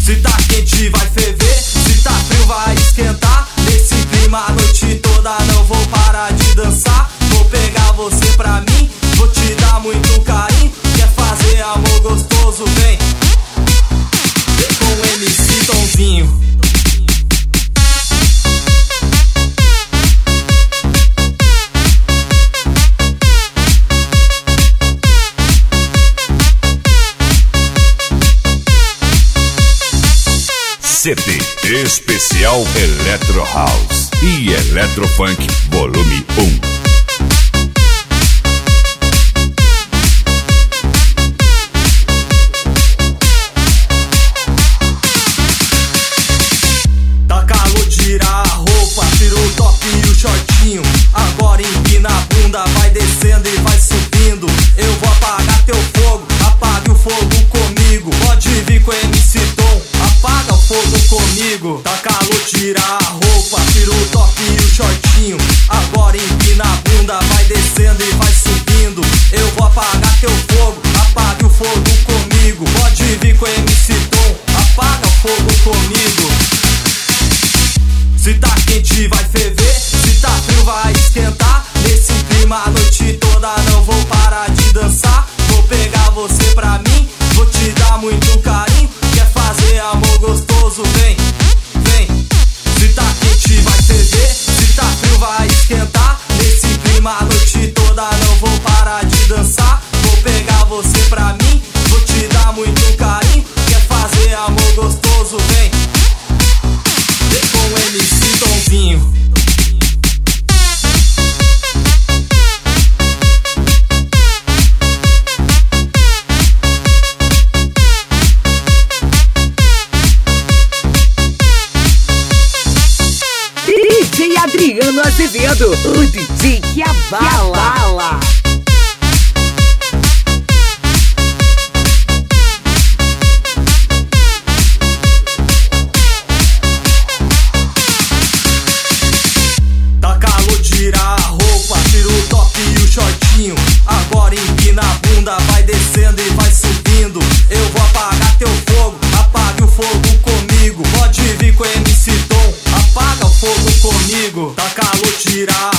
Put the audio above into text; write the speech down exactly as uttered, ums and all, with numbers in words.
Se tá quente vai ferver, se tá frio vai esquentar. Nesse clima a noite toda não vou parar de dançar. Vou pegar você pra mim, vou te dar muito carinho. Quer fazer amor gostoso, vem, vem com o M C Tonzinho. C D especial Electro House e Electro Funk Volume um. Tá calor, tira a roupa, tira o top e o shortinho. Agora empina a bunda, vai descendo e vai subindo. Eu vou apagar teu fogo, apague o fogo comigo. Pode vir com M C Tom, apaga o fogo comigo. Tá calor, tira a roupa, tira o top e o shortinho. Agora empina a bunda, vai descendo e vai subindo. Eu vou apagar teu fogo, apague o fogo comigo. Pode vir com M C Tom, apaga o fogo comigo. Se tá quente vai ferver, se tá frio vai esquentar. Nesse clima a noite toda não vou parar de dançar. Vou pegar você pra mim, vou te dar muito carinho. Quer fazer amor gostoso, vem, vem. Se tá quente vai ferver, se tá frio vai esquentar. Nesse clima a noite toda não vou parar de dançar. Vou pegar você pra mim, vou te dar muito carinho. Quer fazer amor gostoso, vem, vem com o M C Tonzinho. D J Adriano Azevedo, o D J que abala. Tá calor, tira a roupa, tira o top e o shortinho. Agora empina a bunda, vai descendo e vai subindo. Eu vou apagar teu fogo, apague o fogo comigo. Pode vir com M C Tom, apaga o fogo comigo. Tá calor, tira a